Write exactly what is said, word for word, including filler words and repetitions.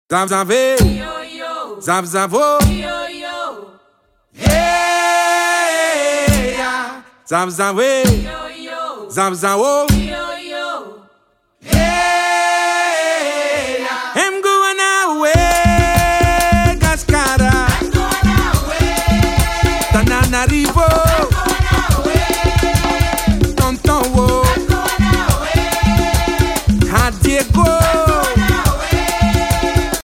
Zav zave, yo yo, zav zavo, yo yo, hey, zav zave, yo yo, zav zavo.